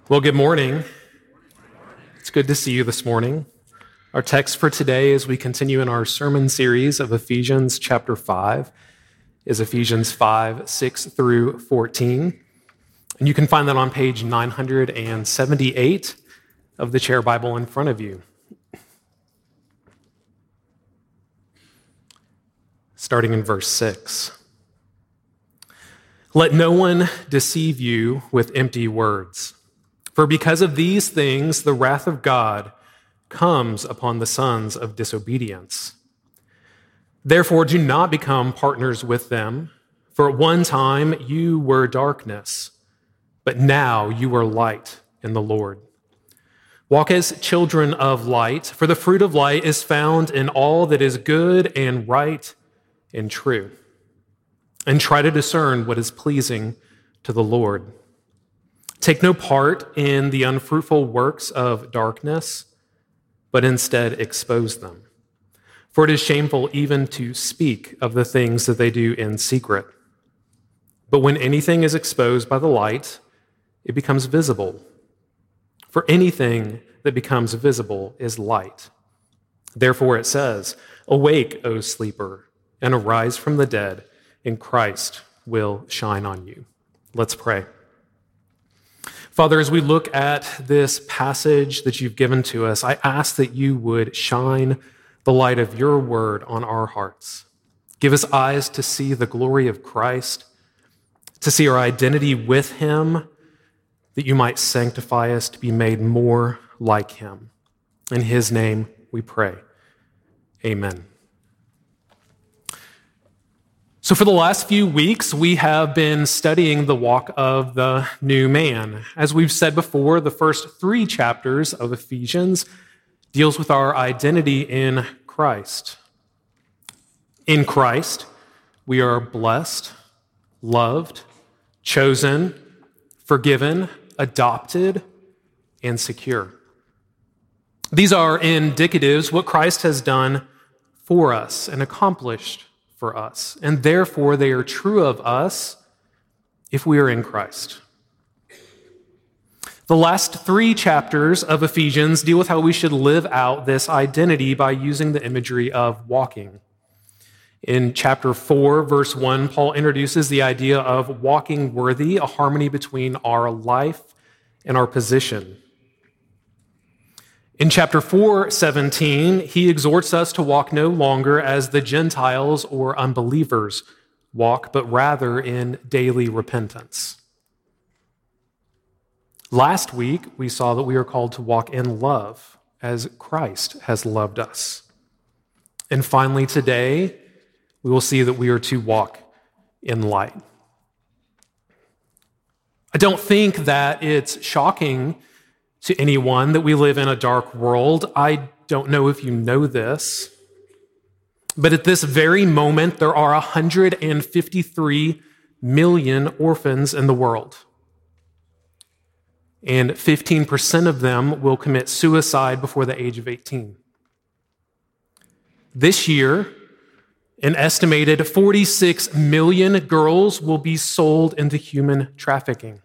Well, good morning. It's good to see you this morning. Our text for today, as we continue in our sermon series of Ephesians chapter 5, is Ephesians 5, 6 through 14. And you can find that on page 978 of the Chair Bible in front of you. Starting in verse 6. Let no one deceive you with empty words. For because of these things, the wrath of God comes upon the sons of disobedience. Therefore, do not become partners with them. For at one time you were darkness, but now you are light in the Lord. Walk as children of light, for the fruit of light is found in all that is good and right and true. And try to discern what is pleasing to the Lord. Take no part in the unfruitful works of darkness, but instead expose them. For it is shameful even to speak of the things that they do in secret. But when anything is exposed by the light, it becomes visible. For anything that becomes visible is light. Therefore it says, "Awake, O sleeper, and arise from the dead, and Christ will shine on you." Let's pray. Father, as we look at this passage that you've given to us, I ask that you would shine the light of your word on our hearts. Give us eyes to see the glory of Christ, to see our identity with him, that you might sanctify us to be made more like him. In his name we pray. Amen. So for the last few weeks, we have been studying the walk of the new man. As we've said before, the first 3 chapters of Ephesians deals with our identity in Christ. In Christ, we are blessed, loved, chosen, forgiven, adopted, and secure. These are indicatives what Christ has done for us and accomplished for us, and therefore they are true of us if we are in Christ. The last 3 chapters of Ephesians deal with how we should live out this identity by using the imagery of walking. In chapter 4, verse 1, Paul introduces the idea of walking worthy, a harmony between our life and our position. In chapter 4:17, he exhorts us to walk no longer as the Gentiles or unbelievers walk, but rather in daily repentance. Last week, we saw that we are called to walk in love as Christ has loved us. And finally, today, we will see that we are to walk in light. I don't think that it's shocking to anyone that we live in a dark world. I don't know if you know this, but at this very moment, there are 153 million orphans in the world. And 15% of them will commit suicide before the age of 18. This year, an estimated 46 million girls will be sold into human trafficking.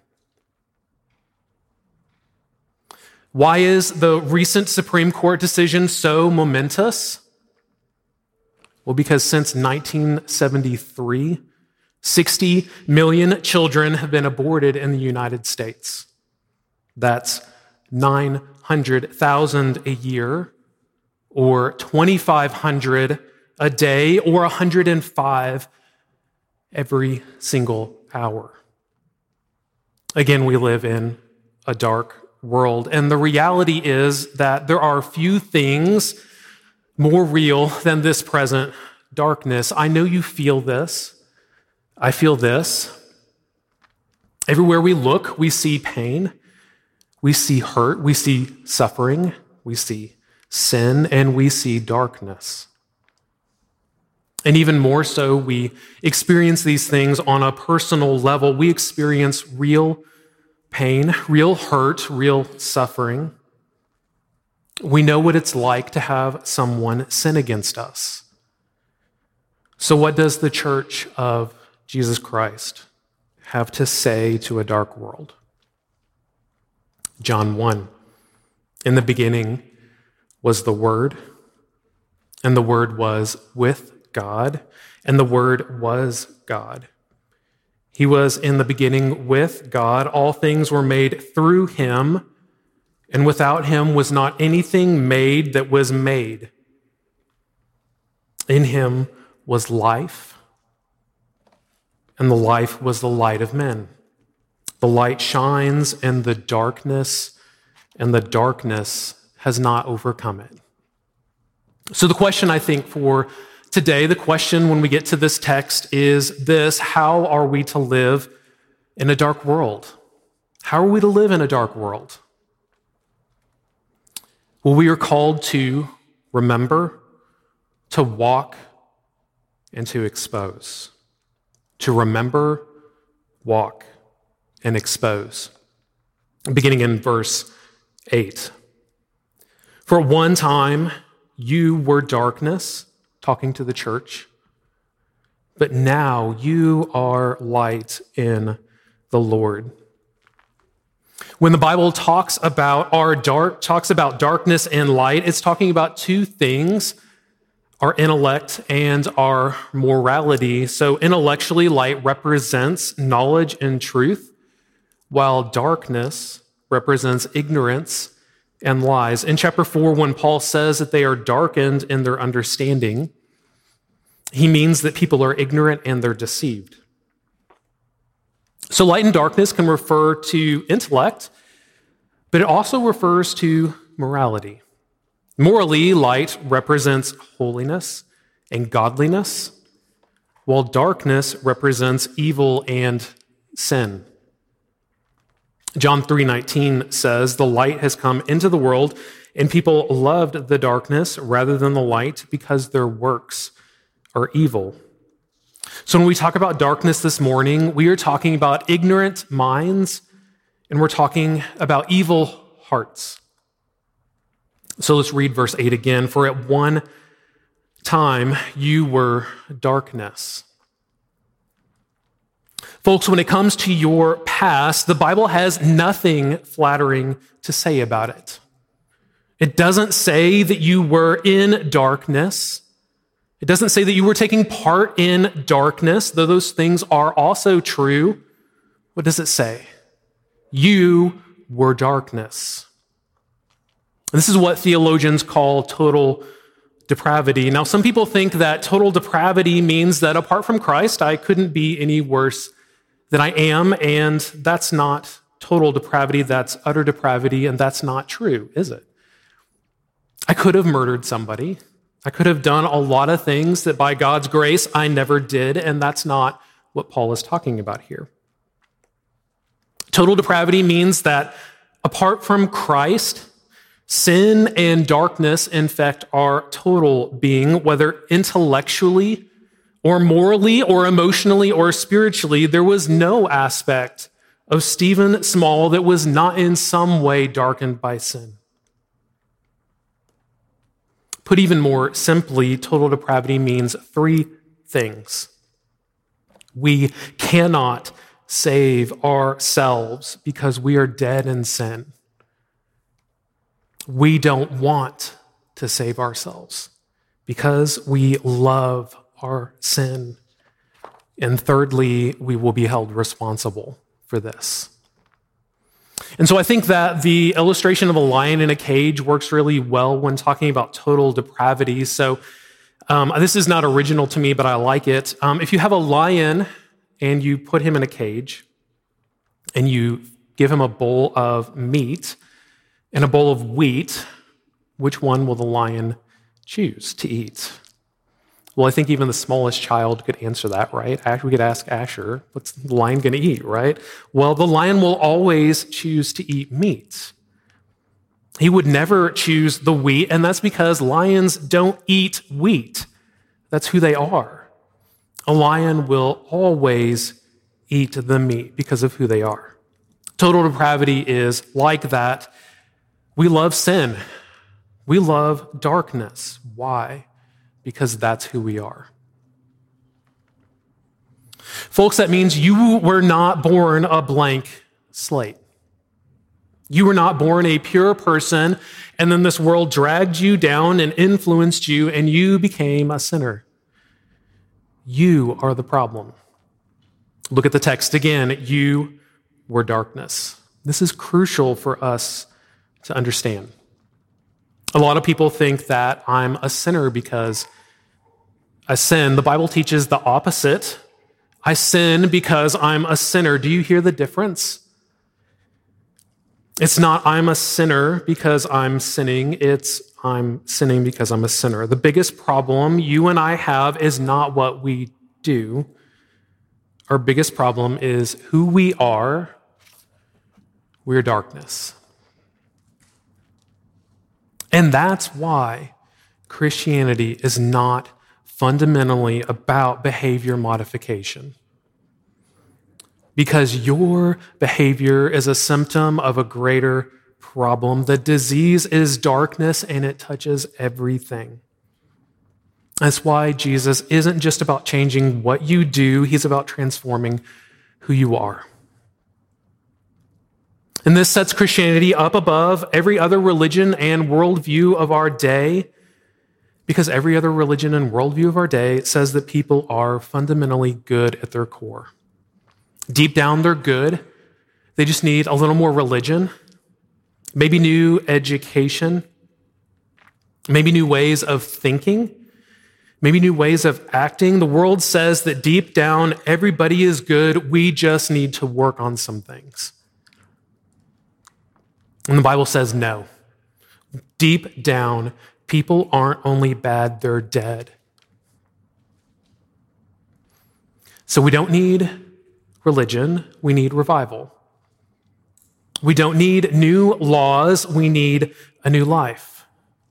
Why is the recent Supreme Court decision so momentous? Well, because since 1973, 60 million children have been aborted in the United States. That's 900,000 a year, or 2,500 a day, or 105 every single hour. Again, we live in a dark world. And the reality is that there are few things more real than this present darkness. I know you feel this. I feel this. Everywhere we look, we see pain. We see hurt. We see suffering. We see sin. And we see darkness. And even more so, we experience these things on a personal level. We experience real pain, real hurt, real suffering. We know what it's like to have someone sin against us. So what does the Church of Jesus Christ have to say to a dark world? John 1. In the beginning was the Word, and the Word was with God, and the Word was God. He was in the beginning with God. All things were made through him, and without him was not anything made that was made. In him was life, and the life was the light of men. The light shines in the darkness, and the darkness has not overcome it. So the question, I think, for today, the question when we get to this text is this: how are we to live in a dark world? How are we to live in a dark world? Well, we are called to remember, to walk, and to expose. To remember, walk, and expose. Beginning in verse 8. For at one time you were darkness, talking to the church, but now you are light in the Lord. When the Bible talks about darkness and light, it's talking about two things: our intellect and our morality. So intellectually, light represents knowledge and truth, while darkness represents ignorance and lies. In chapter 4, when Paul says that they are darkened in their understanding, he means that people are ignorant and they're deceived. So light and darkness can refer to intellect, but it also refers to morality. Morally, light represents holiness and godliness, while darkness represents evil and sin. John 3:19 says, "The light has come into the world, and people loved the darkness rather than the light because their works are evil." So when we talk about darkness this morning, we are talking about ignorant minds, and we're talking about evil hearts. So let's read verse 8 again. For at one time you were darkness. Folks, when it comes to your past, the Bible has nothing flattering to say about it. It doesn't say that you were in darkness. It doesn't say that you were taking part in darkness, though those things are also true. What does it say? You were darkness. This is what theologians call total depravity. Now, some people think that total depravity means that apart from Christ, I couldn't be any worse than I am, and that's not total depravity, that's utter depravity, and that's not true, is it? I could have murdered somebody. I could have done a lot of things that by God's grace I never did, and that's not what Paul is talking about here. Total depravity means that apart from Christ, sin and darkness infect our total being, whether intellectually or morally or emotionally or spiritually. There was no aspect of Stephen Small that was not in some way darkened by sin. Put even more simply, total depravity means three things. We cannot save ourselves because we are dead in sin. We don't want to save ourselves because we love our sin. And thirdly, we will be held responsible for this. And so I think that the illustration of a lion in a cage works really well when talking about total depravity. So this is not original to me, but I like it. If you have a lion and you put him in a cage and you give him a bowl of meat and a bowl of wheat, which one will the lion choose to eat? Well, I think even the smallest child could answer that, right? We could ask Asher, what's the lion going to eat, right? Well, the lion will always choose to eat meat. He would never choose the wheat, and that's because lions don't eat wheat. That's who they are. A lion will always eat the meat because of who they are. Total depravity is like that. We love sin. We love darkness. Why? Because that's who we are. Folks, that means you were not born a blank slate. You were not born a pure person, and then this world dragged you down and influenced you, and you became a sinner. You are the problem. Look at the text again. You were darkness. This is crucial for us to understand. A lot of people think that I'm a sinner because I sin. The Bible teaches the opposite. I sin because I'm a sinner. Do you hear the difference? It's not I'm a sinner because I'm sinning. It's I'm sinning because I'm a sinner. The biggest problem you and I have is not what we do. Our biggest problem is who we are. We're darkness. And that's why Christianity is not fundamentally about behavior modification. Because your behavior is a symptom of a greater problem. The disease is darkness and it touches everything. That's why Jesus isn't just about changing what you do, he's about transforming who you are. And this sets Christianity up above every other religion and worldview of our day, because every other religion and worldview of our day says that people are fundamentally good at their core. Deep down, they're good. They just need a little more religion, maybe new education, maybe new ways of thinking, maybe new ways of acting. The world says that deep down, everybody is good. We just need to work on some things. And the Bible says no. Deep down, people aren't only bad, they're dead. So we don't need religion, we need revival. We don't need new laws, we need a new life.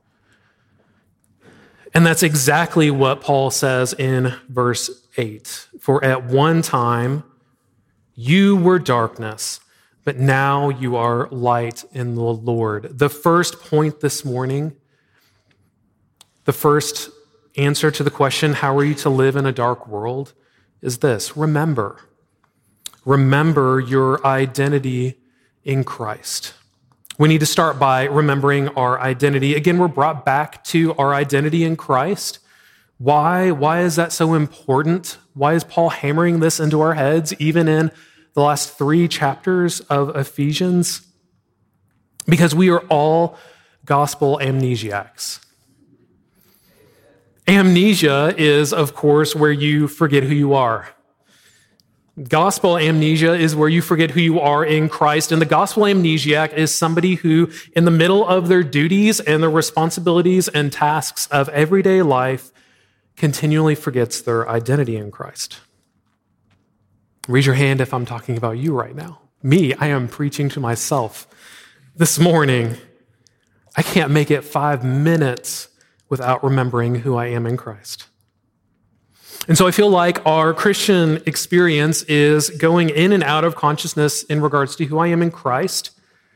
And that's exactly what Paul says in verse 8. For at one time you were darkness, but now you are light in the Lord. The first point this morning, the first answer to the question, how are you to live in a dark world, is this: remember. Remember your identity in Christ. We need to start by remembering our identity. Again, we're brought back to our identity in Christ. Why? Why is that so important? Why is Paul hammering this into our heads, even in the last 3 chapters of Ephesians? Because we are all gospel amnesiacs. Amnesia is, of course, where you forget who you are. Gospel amnesia is where you forget who you are in Christ. And the gospel amnesiac is somebody who, in the middle of their duties and their responsibilities and tasks of everyday life, continually forgets their identity in Christ. Raise your hand if I'm talking about you right now. Me, I am preaching to myself this morning. I can't make it 5 minutes without remembering who I am in Christ. And so I feel like our Christian experience is going in and out of consciousness in regards to who I am in Christ.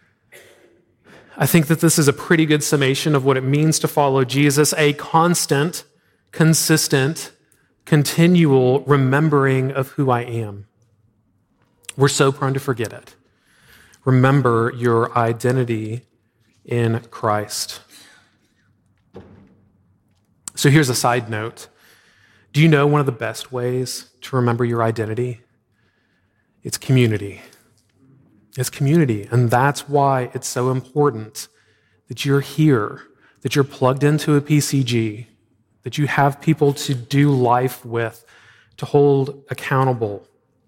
I think that this is a pretty good summation of what it means to follow Jesus, a constant, consistent, continual remembering of who I am. We're so prone to forget it. Remember your identity in Christ. So here's a side note. Do you know one of the best ways to remember your identity? It's community. It's community. And that's why it's so important that you're here, that you're plugged into a PCG, that you have people to do life with, to hold accountable.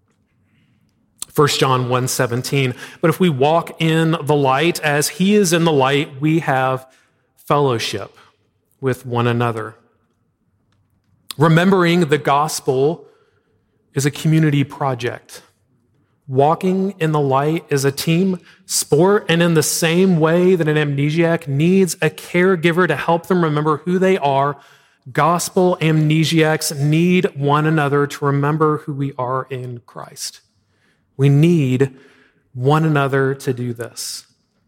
1 John 1:17, but if we walk in the light as he is in the light, we have fellowship with one another. Remembering the gospel is a community project. Walking in the light is a team sport, and in the same way that an amnesiac needs a caregiver to help them remember who they are, gospel amnesiacs need one another to remember who we are in Christ. We need one another to do this.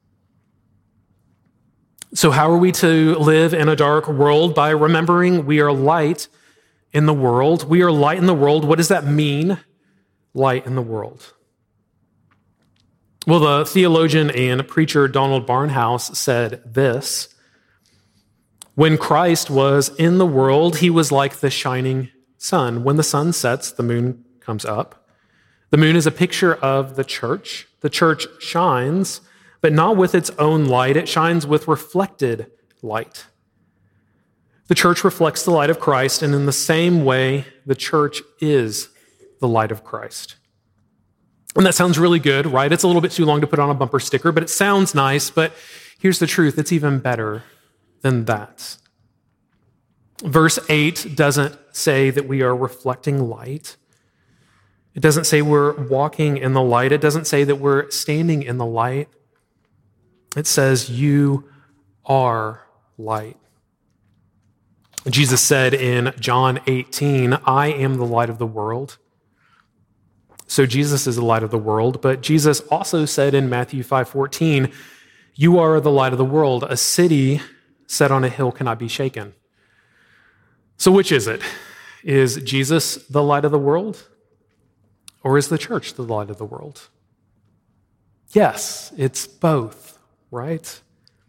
So how are we to live in a dark world? By remembering we are light in the world. We are light in the world. What does that mean? Light in the world. Well, the theologian and preacher Donald Barnhouse said this: when Christ was in the world, he was like the shining sun. When the sun sets, the moon comes up. The moon is a picture of the church. The church shines, but not with its own light. It shines with reflected light. The church reflects the light of Christ, and in the same way, the church is the light of Christ. And that sounds really good, right? It's a little bit too long to put on a bumper sticker, but it sounds nice. But here's the truth: it's even better than that. Verse 8 doesn't say that we are reflecting light. It doesn't say we're walking in the light. It doesn't say that we're standing in the light. It says you are light. Jesus said in John 18, "I am the light of the world." So Jesus is the light of the world, but Jesus also said in Matthew 5:14, "You are the light of the world. A city set on a hill cannot be shaken." So which is it? Is Jesus the light of the world? Or is the church the light of the world? Yes, it's both, right?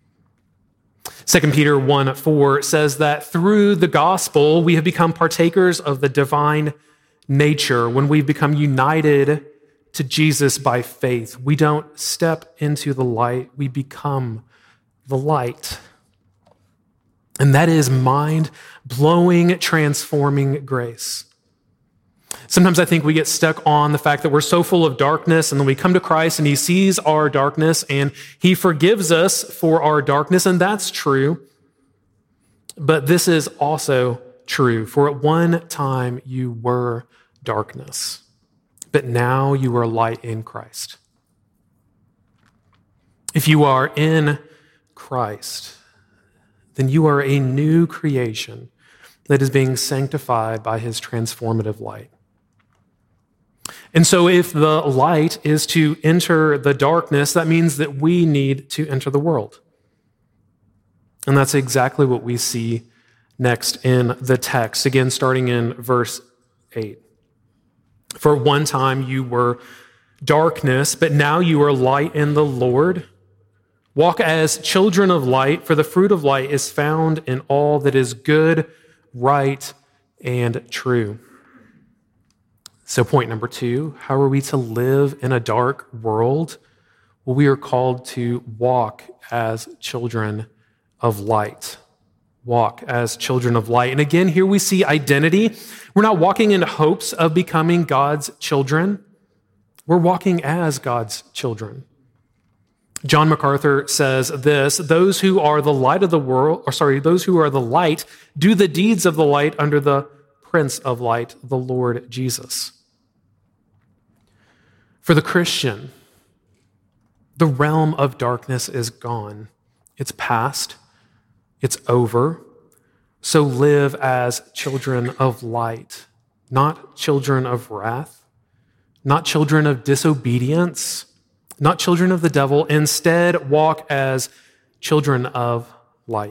2 Peter 1:4 says that through the gospel, we have become partakers of the divine nature. When we become united to Jesus by faith, we don't step into the light, we become the light. And that is mind-blowing, transforming grace. Sometimes I think we get stuck on the fact that we're so full of darkness, and then we come to Christ and he sees our darkness and he forgives us for our darkness, and that's true. But this is also true. For at one time you were darkness, but now you are light in Christ. If you are in Christ, then you are a new creation that is being sanctified by his transformative light. And so if the light is to enter the darkness, that means that we need to enter the world. And that's exactly what we see next in the text, again, starting in verse 8. For one time you were darkness, but now you are light in the Lord. Walk as children of light, for the fruit of light is found in all that is good, right, and true. So point number 2, how are we to live in a dark world? Well, we are called to walk as children of light. Walk as children of light. And again, here we see identity. We're not walking in hopes of becoming God's children. We're walking as God's children. John MacArthur says this: those who are the light of the world, those who are the light do the deeds of the light under the Prince of Light, the Lord Jesus. For the Christian, the realm of darkness is gone. It's past. It's over. So live as children of light, not children of wrath, not children of disobedience, not children of the devil. Instead, walk as children of light.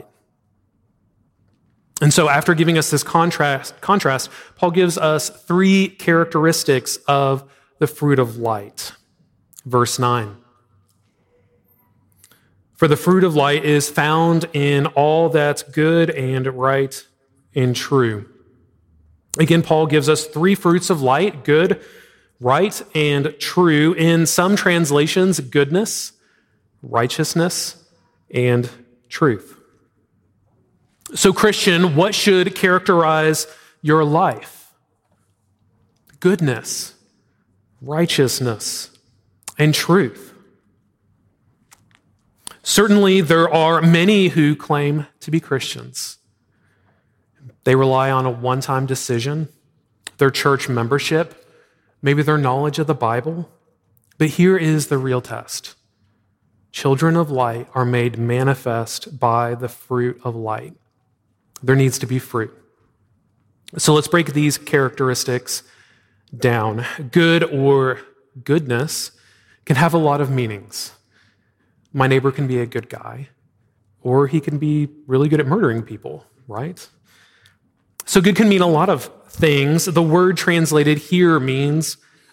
And so after giving us this contrast, Paul gives us 3 characteristics of the fruit of light. Verse 9. For the fruit of light is found in all that's good and right and true. Again, Paul gives us 3 fruits of light: good, right, and true. In some translations, goodness, righteousness, and truth. So, Christian, what should characterize your life? Goodness, righteousness, and truth. Certainly, there are many who claim to be Christians. They rely on a one-time decision, their church membership, maybe their knowledge of the Bible. But here is the real test. Children of light are made manifest by the fruit of light. There needs to be fruit. So let's break these characteristics down. Good or goodness can have a lot of meanings. My neighbor can be a good guy, or he can be really good at murdering people, right? So good can mean a lot of things. The word translated here means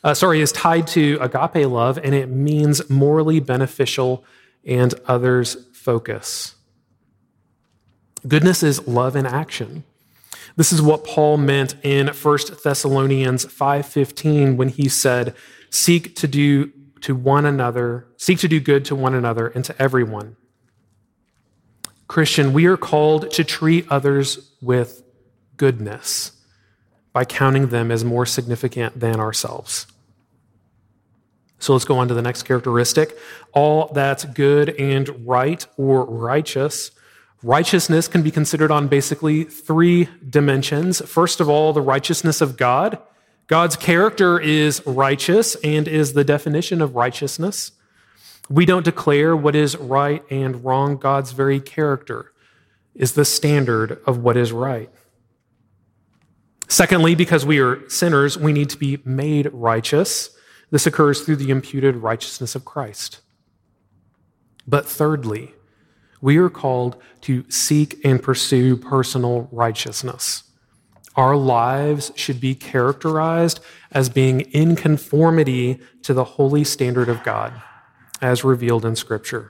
is tied to agape love, and it means morally beneficial and others focus. Goodness is love in action. This is what Paul meant in 1 Thessalonians 5:15 when he said, seek to do good to one another and to everyone. Christian, we are called to treat others with goodness by counting them as more significant than ourselves. So let's go on to the next characteristic. All that's good and right or righteous. Righteousness can be considered on basically three dimensions. First of all, the righteousness of God. God's character is righteous and is the definition of righteousness. We don't declare what is right and wrong. God's very character is the standard of what is right. Secondly, because we are sinners, we need to be made righteous. This occurs through the imputed righteousness of Christ. But thirdly, we are called to seek and pursue personal righteousness. Our lives should be characterized as being in conformity to the holy standard of God, as revealed in Scripture.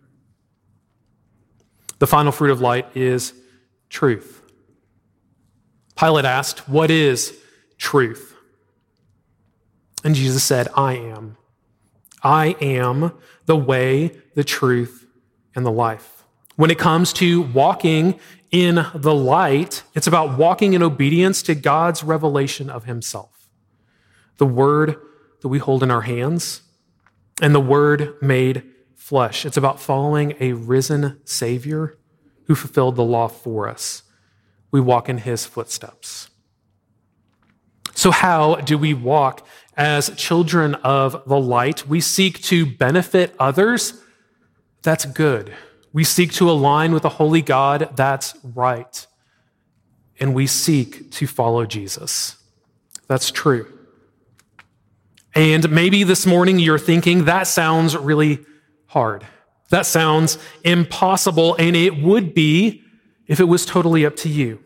The final fruit of light is truth. Pilate asked, what is truth? And Jesus said, I am. I am the way, the truth, and the life. When it comes to walking in the light, it's about walking in obedience to God's revelation of himself. The word that we hold in our hands and the word made flesh. It's about following a risen Savior who fulfilled the law for us. We walk in his footsteps. So how do we walk as children of the light? We seek to benefit others. That's good. We seek to align with the holy God. That's right. And we seek to follow Jesus. That's true. And maybe this morning you're thinking, that sounds really hard. That sounds impossible, and it would be if it was totally up to you.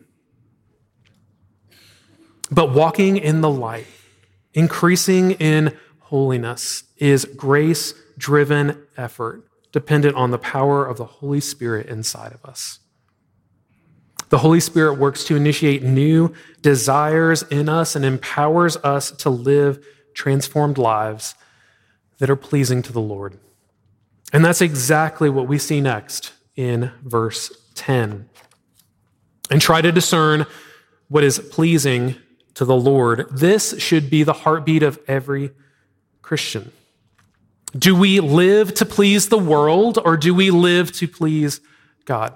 But walking in the light, increasing in holiness, is grace-driven effort, dependent on the power of the Holy Spirit inside of us. The Holy Spirit works to initiate new desires in us and empowers us to live transformed lives that are pleasing to the Lord. And that's exactly what we see next in verse 10. And try to discern what is pleasing to the Lord. This should be the heartbeat of every Christian. Do we live to please the world, or do we live to please God?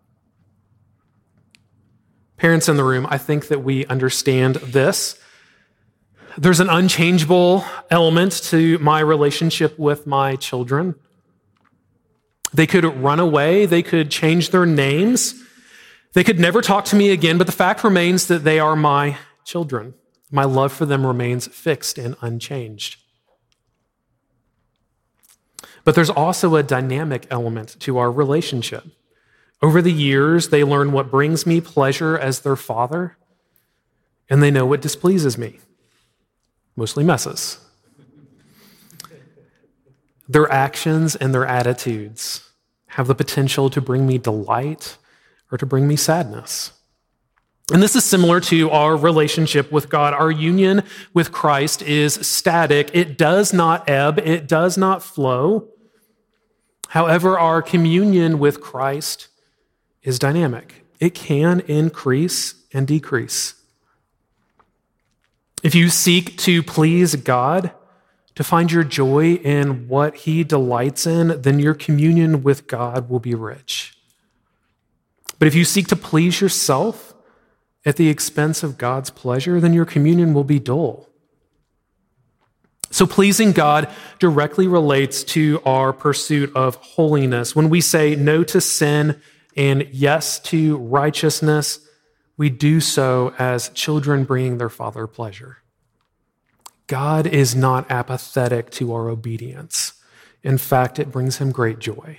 Parents in the room, I think that we understand this. There's an unchangeable element to my relationship with my children. They could run away. They could change their names. They could never talk to me again, but the fact remains that they are my children. My love for them remains fixed and unchanged. But there's also a dynamic element to our relationship. Over the years, they learn what brings me pleasure as their father, and they know what displeases me. Mostly messes. Their actions and their attitudes have the potential to bring me delight or to bring me sadness. And this is similar to our relationship with God. Our union with Christ is static. It does not ebb. It does not flow. However, our communion with Christ is dynamic. It can increase and decrease. If you seek to please God, to find your joy in what he delights in, then your communion with God will be rich. But if you seek to please yourself at the expense of God's pleasure, then your communion will be dull. So pleasing God directly relates to our pursuit of holiness. When we say no to sin and yes to righteousness, we do so as children bringing their father pleasure. God is not apathetic to our obedience. In fact, it brings him great joy.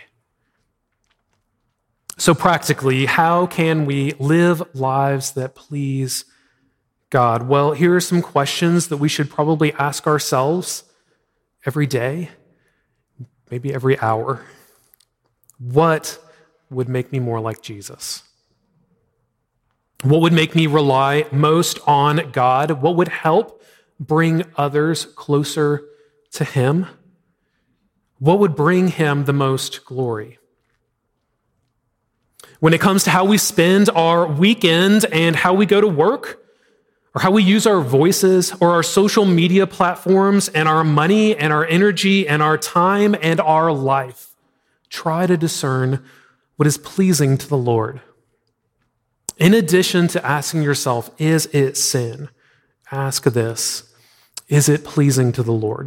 So practically, how can we live lives that please God? Well, here are some questions that we should probably ask ourselves every day, maybe every hour. What would make me more like Jesus? What would make me rely most on God? What would help bring others closer to Him? What would bring Him the most glory? When it comes to how we spend our weekend and how we go to work, or how we use our voices or our social media platforms and our money and our energy and our time and our life, try to discern what is pleasing to the Lord. In addition to asking yourself, is it sin? Ask this, is it pleasing to the Lord?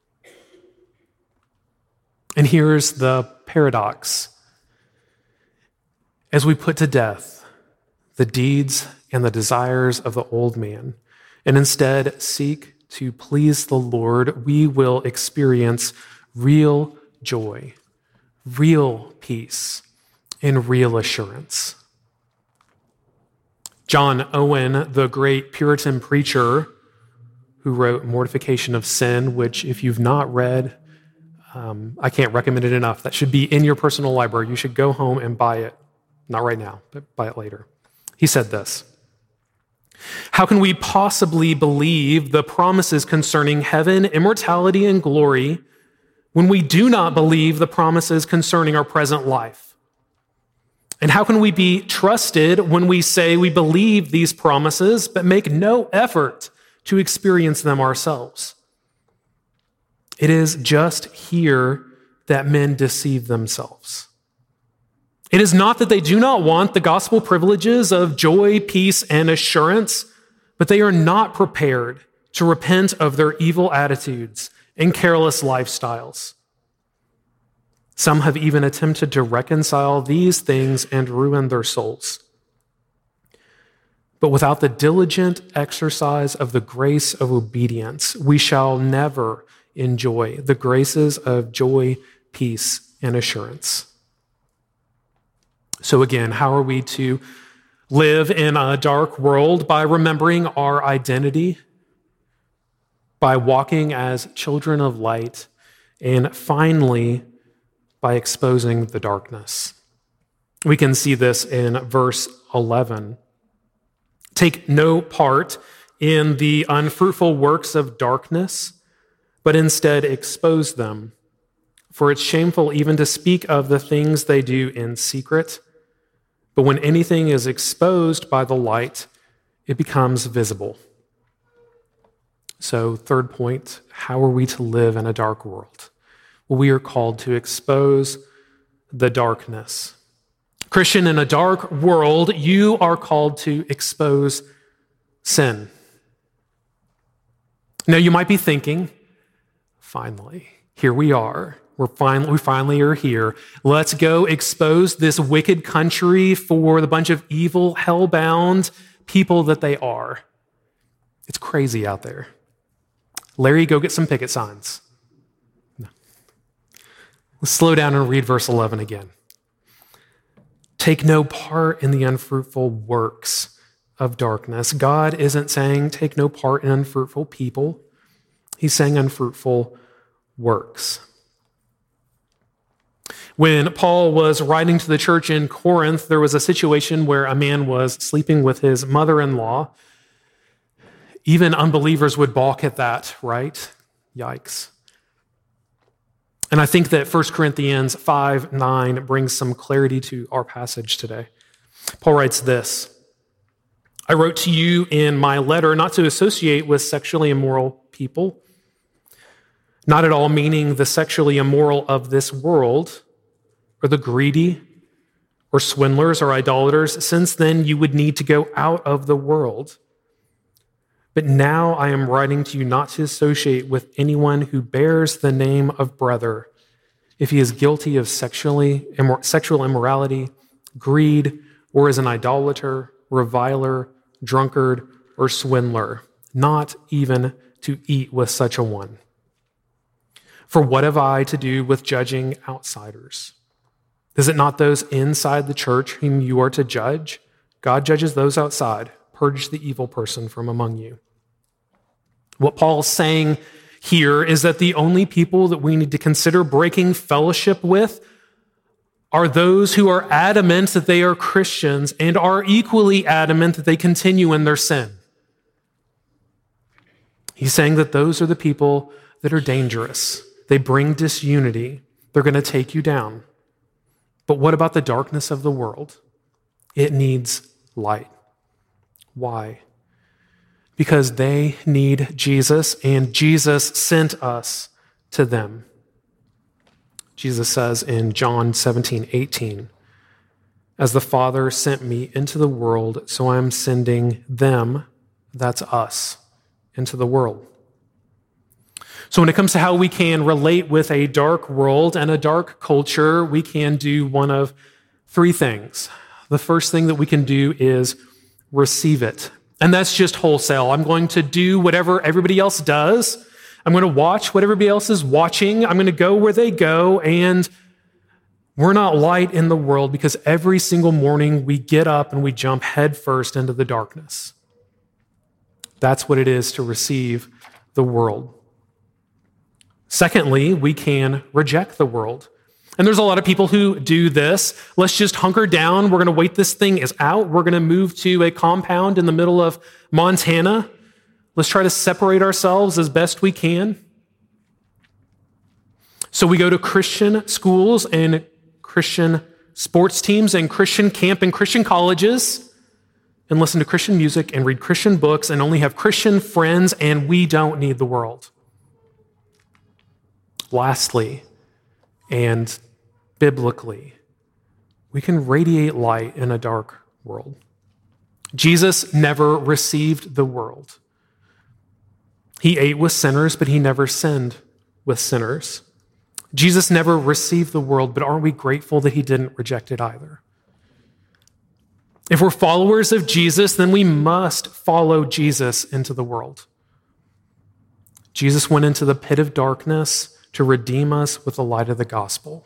And here's the paradox. As we put to death the deeds and the desires of the old man, and instead seek to please the Lord, we will experience real joy, real peace, and real assurance. John Owen, the great Puritan preacher who wrote Mortification of Sin, which if you've not read, I can't recommend it enough. That should be in your personal library. You should go home and buy it. Not right now, but buy it later. He said this: "How can we possibly believe the promises concerning heaven, immortality, and glory when we do not believe the promises concerning our present life? And how can we be trusted when we say we believe these promises but make no effort to experience them ourselves? It is just here that men deceive themselves. It is not that they do not want the gospel privileges of joy, peace, and assurance, but they are not prepared to repent of their evil attitudes and careless lifestyles. Some have even attempted to reconcile these things and ruin their souls. But without the diligent exercise of the grace of obedience, we shall never enjoy the graces of joy, peace, and assurance." So again, how are we to live in a dark world? By remembering our identity, by walking as children of light, and finally, by exposing the darkness. We can see this in verse 11. "Take no part in the unfruitful works of darkness, but instead expose them. For it's shameful even to speak of the things they do in secret. But when anything is exposed by the light, it becomes visible." So, third point, how are we to live in a dark world? Well, we are called to expose the darkness. Christian, in a dark world, you are called to expose sin. Now, you might be thinking, finally, here we are. We finally are here. Let's go expose this wicked country for the bunch of evil, hell-bound people that they are. It's crazy out there. Larry, go get some picket signs. No. Let's slow down and read verse 11 again. "Take no part in the unfruitful works of darkness." God isn't saying take no part in unfruitful people. He's saying unfruitful works. When Paul was writing to the church in Corinth, there was a situation where a man was sleeping with his mother-in-law. Even unbelievers would balk at that, right? Yikes. And I think that 1 Corinthians 5:9 brings some clarity to our passage today. Paul writes this: "I wrote to you in my letter not to associate with sexually immoral people, not at all meaning the sexually immoral of this world, or the greedy, or swindlers, or idolaters, since then you would need to go out of the world. But now I am writing to you not to associate with anyone who bears the name of brother, if he is guilty of sexual immorality, greed, or is an idolater, reviler, drunkard, or swindler, not even to eat with such a one. For what have I to do with judging outsiders? Is it not those inside the church whom you are to judge? God judges those outside. purge the evil person from among you. What Paul's saying here is that the only people that we need to consider breaking fellowship with are those who are adamant that they are Christians and are equally adamant that they continue in their sin. He's saying that those are the people that are dangerous. They bring disunity. They're going to take you down. But what about the darkness of the world? It needs light. Why? Because they need Jesus, and Jesus sent us to them. Jesus says in John 17:18, "As the Father sent me into the world, so I am sending them," that's us, into the world. So when it comes to how we can relate with a dark world and a dark culture, we can do one of three things. The first thing that we can do is receive it. And that's just wholesale. I'm going to do whatever everybody else does. I'm going to watch what everybody else is watching. I'm going to go where they go. And we're not light in the world because every single morning we get up and we jump headfirst into the darkness. That's what it is to receive the world. Secondly, we can reject the world. And there's a lot of people who do this. Let's just hunker down. We're going to wait this thing out. We're going to move to a compound in the middle of Montana. Let's try to separate ourselves as best we can. So we go to Christian schools and Christian sports teams and Christian camp and Christian colleges and listen to Christian music and read Christian books and only have Christian friends, and we don't need the world. Lastly, and biblically, we can radiate light in a dark world. Jesus never received the world. He ate with sinners, but he never sinned with sinners. Jesus never received the world, but aren't we grateful that he didn't reject it either? If we're followers of Jesus, then we must follow Jesus into the world. Jesus went into the pit of darkness to redeem us with the light of the gospel.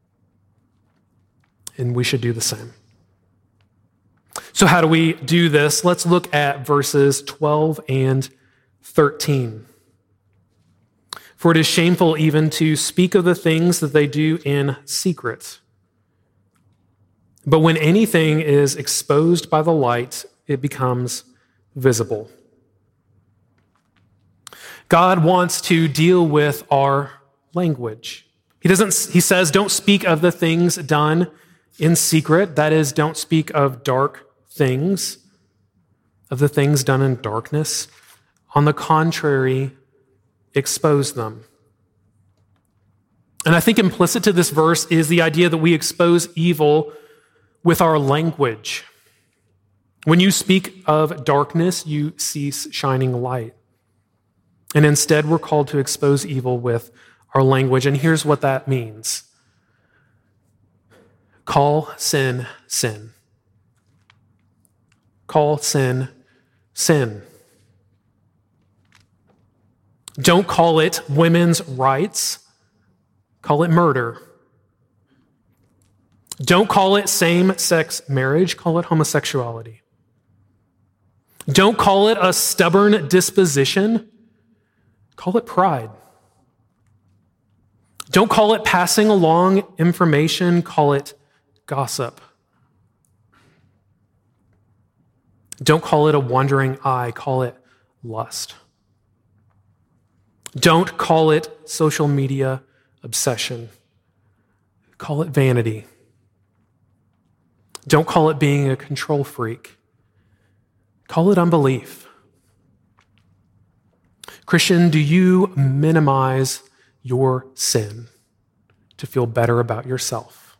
And we should do the same. So how do we do this? Let's look at verses 12 and 13. "For it is shameful even to speak of the things that they do in secret. But when anything is exposed by the light, it becomes visible." God wants to deal with our language. He says, don't speak of the things done in secret. That is, don't speak of dark things, of the things done in darkness. On the contrary, expose them. And I think implicit to this verse is the idea that we expose evil with our language. When you speak of darkness, you cease shining light. And instead, we're called to expose evil with our language. And here's what that means. Call sin, sin. Call sin, sin. Don't call it women's rights. Call it murder. Don't call it same-sex marriage. Call it homosexuality. Don't call it a stubborn disposition. Call it pride. Don't call it passing along information. Call it gossip. Don't call it a wandering eye. Call it lust. Don't call it social media obsession. Call it vanity. Don't call it being a control freak. Call it unbelief. Christian, do you minimize your sin to feel better about yourself?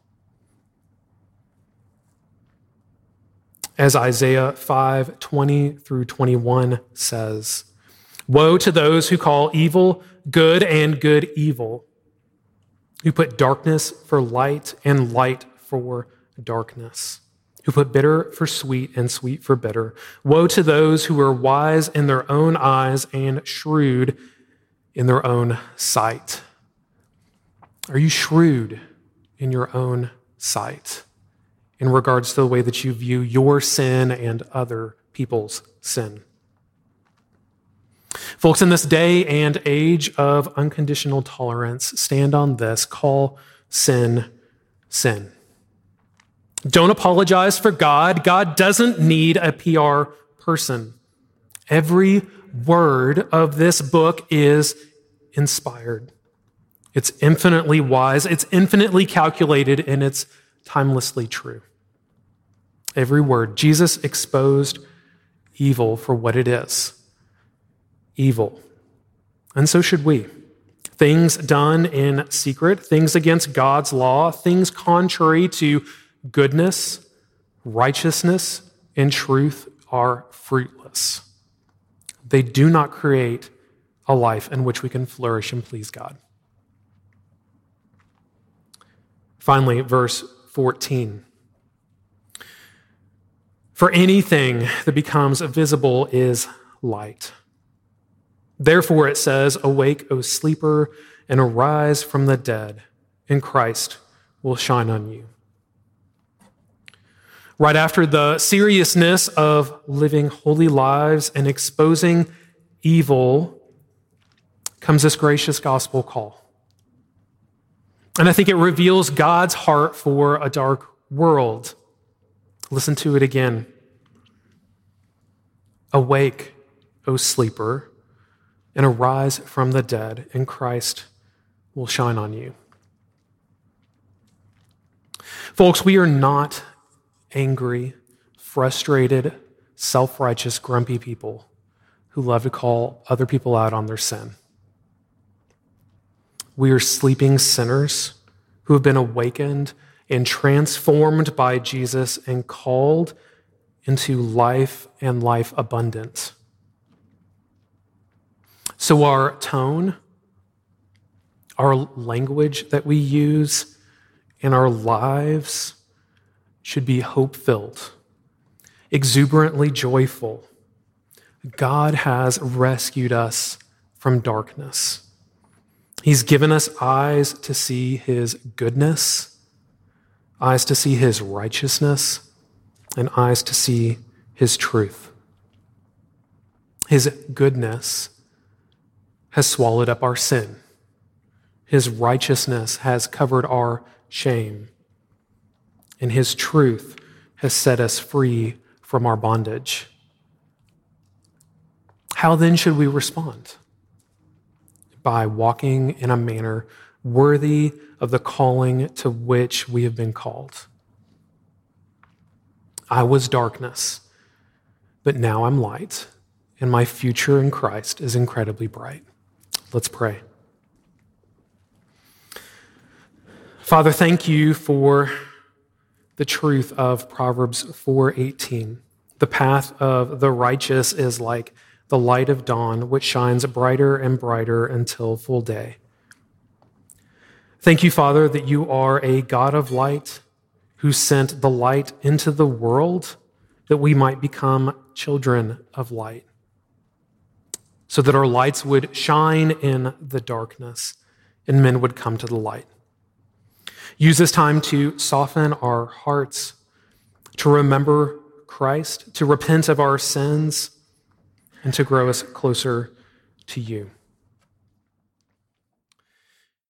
As Isaiah 5:20 through 21 says, "Woe to those who call evil good and good evil, who put darkness for light and light for darkness, who put bitter for sweet and sweet for bitter. Woe to those who are wise in their own eyes and shrewd in their own sight." Are you shrewd in your own sight in regards to the way that you view your sin and other people's sin. Folks, in this day and age of unconditional tolerance, stand on this: call sin, sin. Don't apologize for God. God doesn't need a PR person. Every word of this book is inspired. It's infinitely wise, it's infinitely calculated, and it's timelessly true. Every word. Jesus exposed evil for what it is. Evil. And so should we. Things done in secret, things against God's law, things contrary to goodness, righteousness, and truth are fruitless. They do not create a life in which we can flourish and please God. Finally, verse 14. For anything that becomes visible is light. Therefore, it says, awake, O sleeper, and arise from the dead, and Christ will shine on you. Right after the seriousness of living holy lives and exposing evil comes this gracious gospel call. And I think it reveals God's heart for a dark world. Listen to it again. Awake, O sleeper, and arise from the dead, and Christ will shine on you. Folks, we are not angry, frustrated, self-righteous, grumpy people who love to call other people out on their sin. We are sleeping sinners who have been awakened and transformed by Jesus and called into life and life abundant. So our tone, our language that we use, and our lives should be hope-filled, exuberantly joyful. God has rescued us from darkness. He's given us eyes to see his goodness, eyes to see his righteousness, and eyes to see his truth. His goodness has swallowed up our sin. His righteousness has covered our shame. And his truth has set us free from our bondage. How then should we respond? By walking in a manner worthy of the calling to which we have been called. I was darkness, but now I'm light, and my future in Christ is incredibly bright. Let's pray. Father, thank you for the truth of Proverbs 4:18. The path of the righteous is like the light of dawn, which shines brighter and brighter until full day. Thank you, Father, that you are a God of light who sent the light into the world that we might become children of light, so that our lights would shine in the darkness and men would come to the light. Use this time to soften our hearts, to remember Christ, to repent of our sins, and to grow us closer to you.